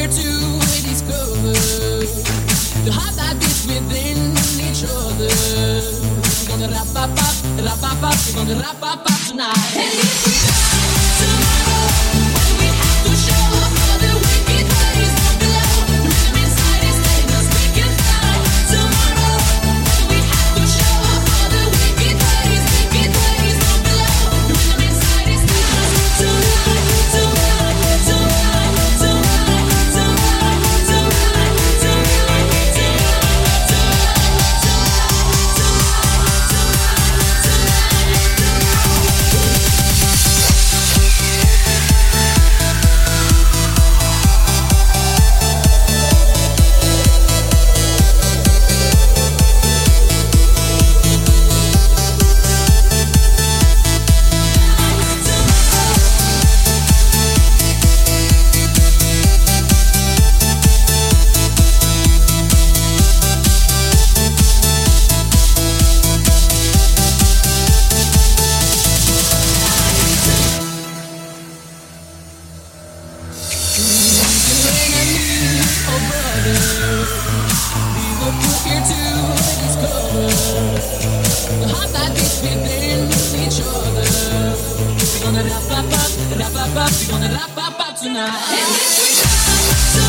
here to discover the heart that beats within each other. We're gonna rap up, we're gonna rap up tonight. And if we die tomorrow, when we have to show up for the wicked ways down below, the rhythm inside is telling us we can fly tomorrow. When we have to show up for the wicked ways down below, the rhythm inside is telling us tonight, tonight, tonight, tonight, tonight, tonight, tonight, we're gonna rap up tonight. And if we die